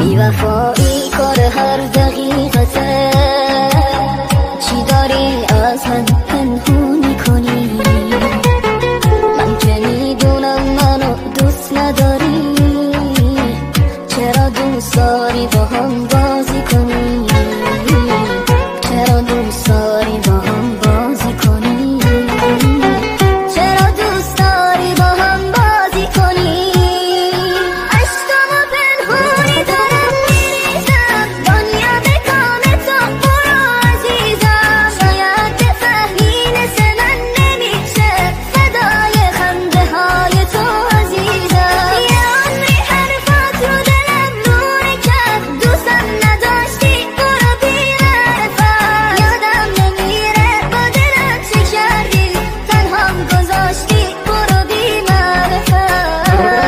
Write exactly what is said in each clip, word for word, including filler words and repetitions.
بی وفایی کار هر دقیقته، چی داری از من پنهون میکنی؟ من که میدونم منو دوست نداری، چرا دوست داری با هم بازی کنی؟ چرا دوست داری با هم بازی کنی؟ چرا دوست داری با هم بازی کنی؟ عشقمو پنهونی دارم میریزم، دنیا به کام تو برو عزیزم. شاید بفهمی مثل من نمیشه فدای خنده های تو عزیزم. یه عمری حرفات رو دلم نوری کرد، دوستم نداشتی برو بی‌معرفت. یادم نمیره با دلم چی کردی، تنهام گذاشتی برو بی‌معرفت.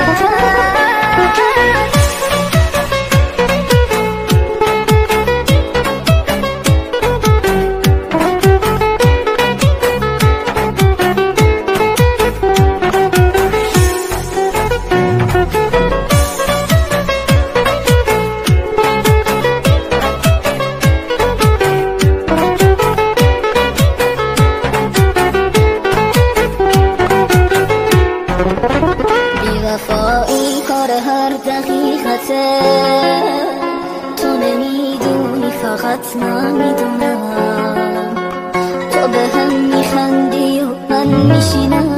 بی وفایی کار هر دقیقته، تو نمیدونی فقط من میدونم. تو به هم میخندی و من میشینم،